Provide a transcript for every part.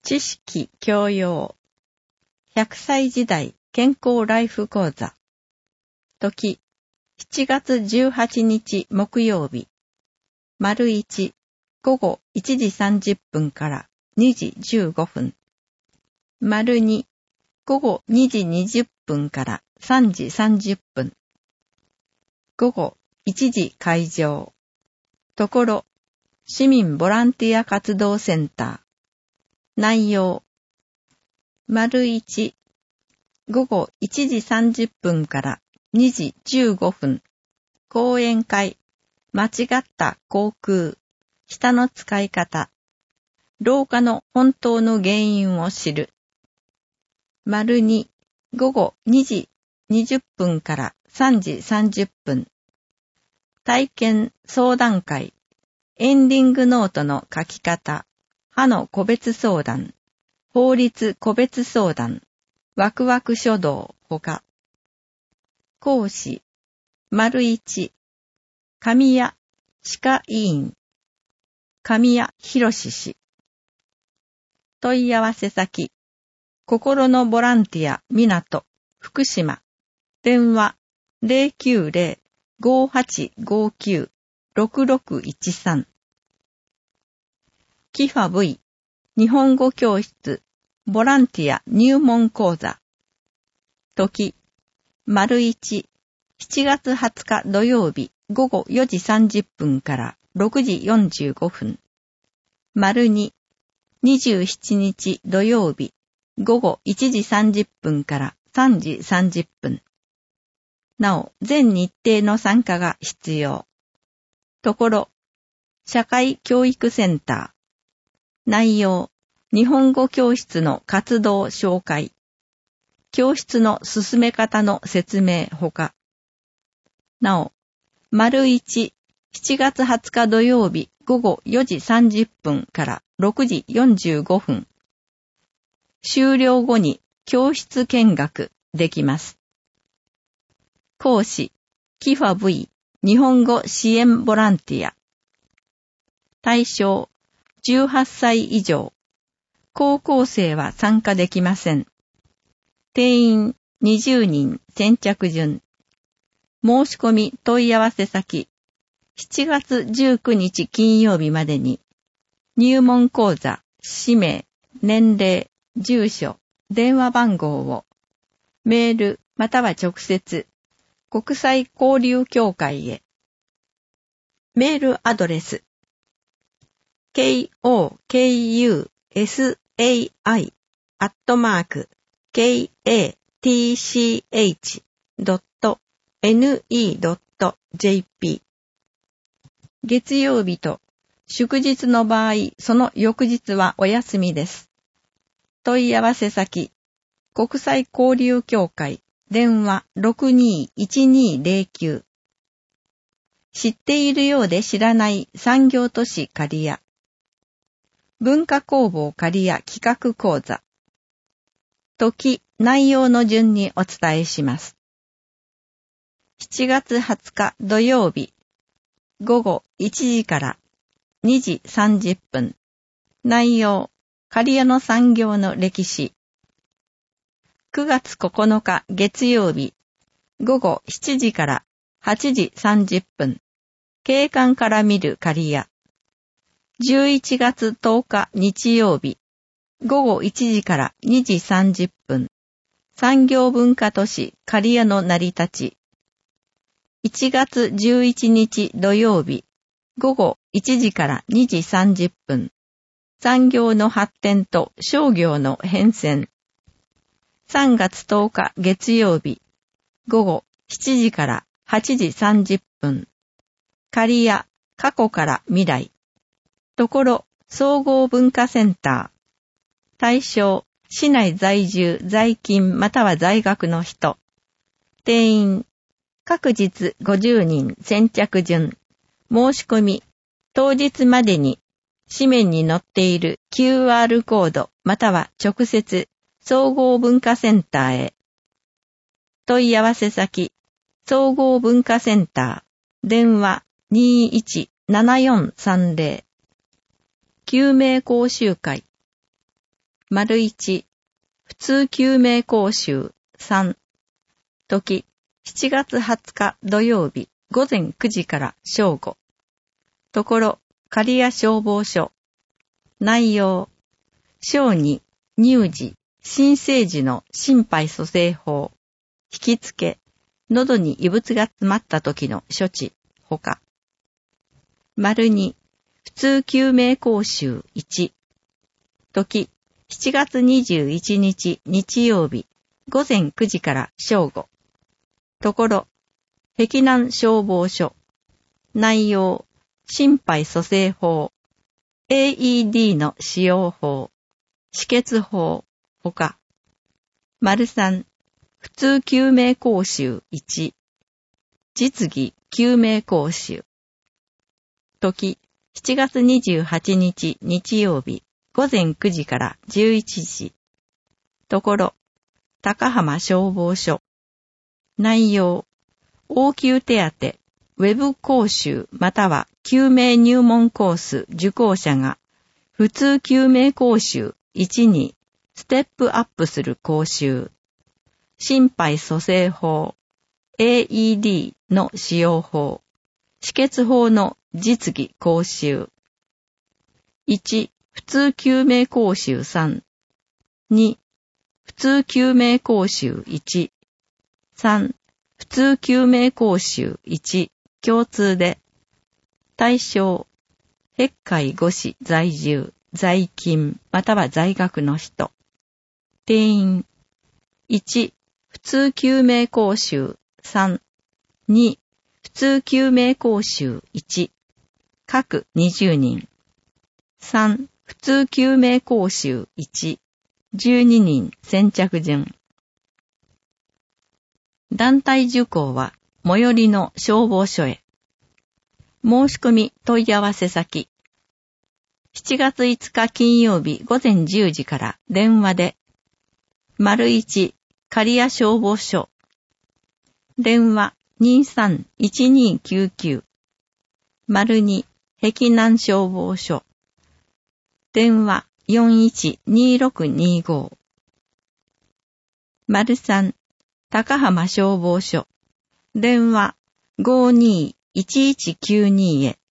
知識教養100歳時代健康ライフ講座時7月18日木曜日丸1午後1時30分から2時15分丸2午後2時20分から3時30分午後1時開場ところ市民ボランティア活動センター内容丸1午後1時30分から2時15分講演会間違った口腔舌の使い方老化の本当の原因を知る丸2午後2時20分から3時30分体験相談会エンディングノートの書き方歯の個別相談、法律個別相談、ワクワク書道ほか。講師、丸1、神谷歯科医院、神谷博氏。問い合わせ先、心のボランティア港、福島、電話090-5859-6613。キファ V 日本語教室ボランティア入門講座時丸1 7月20日土曜日午後4時30分から6時45分丸2 27日土曜日午後1時30分から3時30分なお全日程の参加が必要ところ社会教育センター内容、日本語教室の活動紹介、教室の進め方の説明ほか。なお、丸1、7月20日土曜日午後4時30分から6時45分。終了後に教室見学できます。講師、キファ V 日本語支援ボランティア。対象、18歳以上。高校生は参加できません。定員20人先着順。申し込み問い合わせ先。7月19日金曜日までに。入門講座、氏名、年齢、住所、電話番号を。メールまたは直接。国際交流協会へ。メールアドレス。kokusai@katch.ne.jp 月曜日と祝日の場合、その翌日はお休みです。問い合わせ先、国際交流協会、電話621209。知っているようで知らない産業都市刈谷。文化工房刈谷企画講座。時、内容の順にお伝えします。7月20日土曜日、午後1時から2時30分。内容、刈谷の産業の歴史。9月9日月曜日、午後7時から8時30分。景観から見る刈谷。11月10日日曜日、午後1時から2時30分。産業文化都市刈谷の成り立ち。1月11日土曜日、午後1時から2時30分。産業の発展と商業の変遷。3月10日月曜日、午後7時から8時30分。刈谷、過去から未来。ところ、総合文化センター。対象、市内在住、在勤または在学の人。定員、各日50人先着順。申し込み、当日までに、紙面に載っている QR コードまたは直接、総合文化センターへ。問い合わせ先、総合文化センター、電話217430。救命講習会。 1、普通救命講習3、時、7月20日土曜日午前9時から正午。ところ、刈谷消防署。内容、小児、乳児、新生児の心肺蘇生法、引きつけ、喉に異物が詰まった時の処置、ほか。2、普通救命講習1、時、7月21日日曜日午前9時から正午。ところ、碧南消防署。内容、心肺蘇生法、AED の使用法、止血法、ほか。3、普通救命講習1、実技救命講習。時、7月28日日曜日午前9時から11時。ところ、高浜消防署。内容、応急手当、ウェブ講習または救命入門コース受講者が普通救命講習1にステップアップする講習。心肺蘇生法、AED の使用法、止血法の実技講習。1、普通救命講習3、2、普通救命講習1、3、普通救命講習1、共通で、対象、碧海5市在住、在勤、または在学の人。定員、1、普通救命講習3、2、普通救命講習1、各20人。3、普通救命講習1、12人先着順。団体受講は最寄りの消防署へ。申し込み問い合わせ先。7月5日金曜日午前10時から電話で。1、刈谷消防署。電話23-1299。2、碧南消防署。電話41-2625。3、高浜消防署。電話52-1192へ。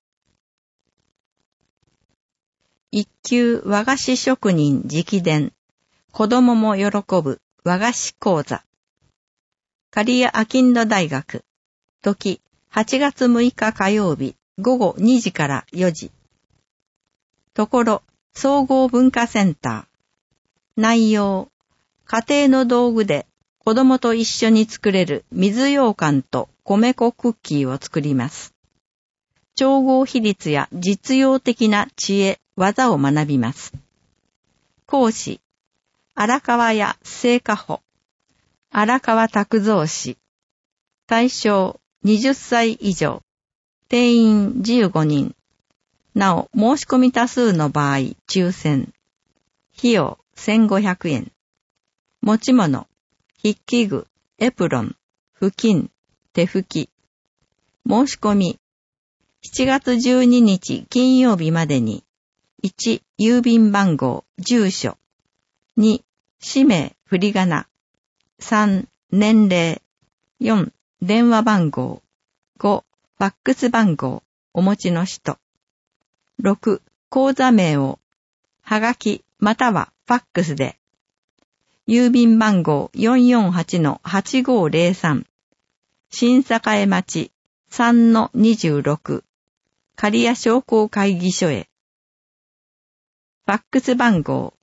一級和菓子職人直伝。子供も喜ぶ和菓子講座。刈谷あきんど大学。時、8月6日火曜日午後2時から4時。ところ、総合文化センター。内容、家庭の道具で子供と一緒に作れる水羊羹と米粉クッキーを作ります。調合比率や実用的な知恵、技を学びます。講師、荒川屋聖華穂、荒川拓三氏。対象、20歳以上。定員15人。なお、申し込み多数の場合、抽選。費用、1500円。持ち物、筆記具、エプロン、布巾、手拭き。申し込み。7月12日金曜日までに。1、郵便番号、住所。2、氏名、振り仮名。3、年齢。4、電話番号。5、ファックス番号、お持ちの人。6、口座名を、はがき、またはファックスで。郵便番号 448-8503。新栄町 3-26。刈谷商工会議所へ。ファックス番号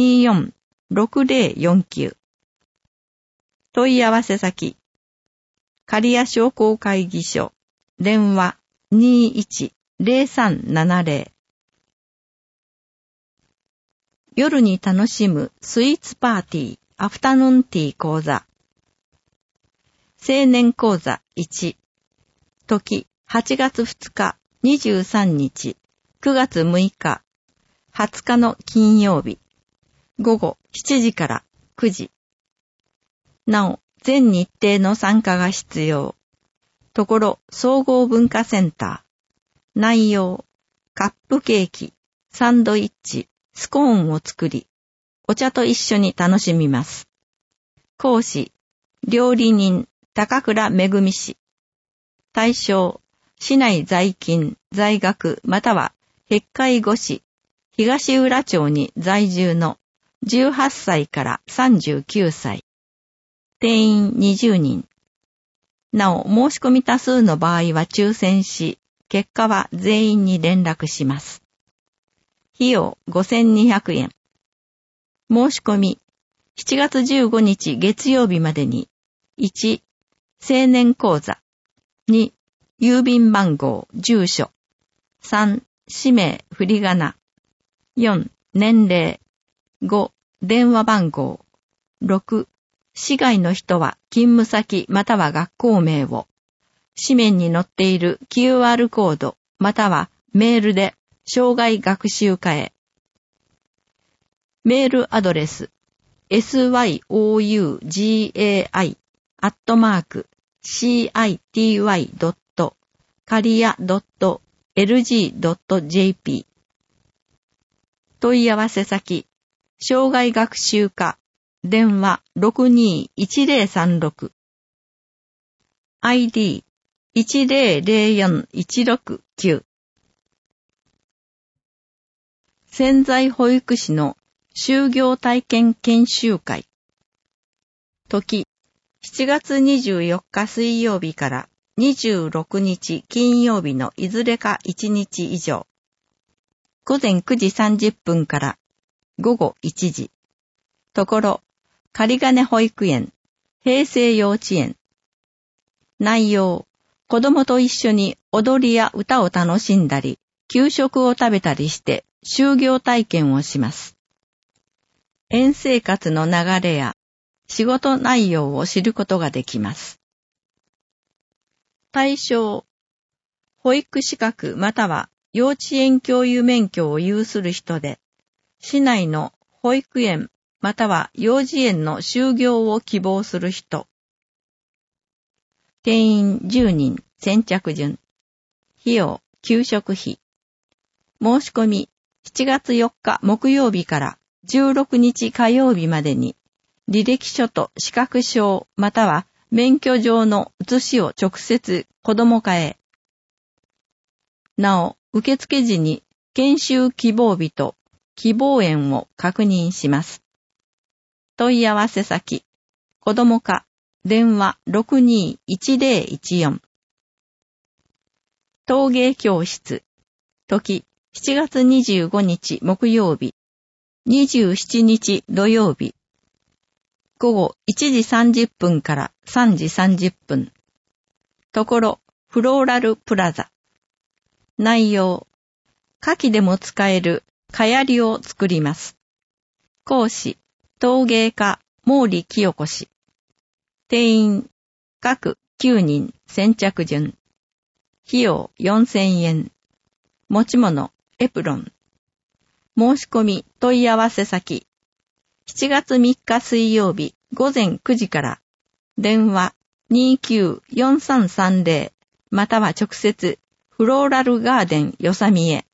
246049。問い合わせ先。刈谷商工会議所。電話 21-0370。夜に楽しむスイーツパーティー、アフタヌーンティー講座。青年講座1。時、8月2日、23日、9月6日、20日の金曜日。午後7時から9時。なお、全日程の参加が必要。ところ、総合文化センター。内容、カップケーキ、サンドイッチ、スコーンを作り、 お茶と一緒に楽しみます。講師、料理人、高倉めぐみ氏。対象、市内在勤、在学、または、僻海5市、東浦町に在住の18歳から39歳。定員20人。なお、申し込み多数の場合は抽選し、結果は全員に連絡します。費用5200円。申し込み、7月15日月曜日までに、1、青年口座、2、郵便番号、住所、3、氏名、振り仮名、4、年齢、5、電話番号、6、市外の人は勤務先または学校名を、紙面に載っている QR コードまたはメールで生涯学習課へ。メールアドレス、syougai@city.career.lg.jp 問い合わせ先、生涯学習課、電話 621036 ID 1004169潜在保育士の就業体験研修会。時、7月24日水曜日から26日金曜日のいずれか1日以上。午前9時30分から午後1時。ところ、仮金保育園、平成幼稚園。内容、子供と一緒に踊りや歌を楽しんだり、給食を食べたりして就業体験をします。園生活の流れや仕事内容を知ることができます。対象、保育資格または幼稚園教諭免許を有する人で、市内の保育園または幼児園の就業を希望する人。定員10人、先着順。費用、給食費。申し込み、7月4日木曜日から16日火曜日までに、履歴書と資格証または免許状の写しを直接子ども課へ。なお、受付時に研修希望日と希望園を確認します。問い合わせ先、子ども課、電話 621014。陶芸教室、時、7月25日木曜日、27日土曜日、午後1時30分から3時30分。ところ、フローラルプラザ。内容、夏季でも使える蚊槍を作ります。講師、陶芸家、毛利清子氏。定員、各9人、先着順。費用4000円。持ち物、エプロン。申し込み、問い合わせ先。7月3日水曜日午前9時から、電話 294330 または直接、フローラルガーデンよさみへ。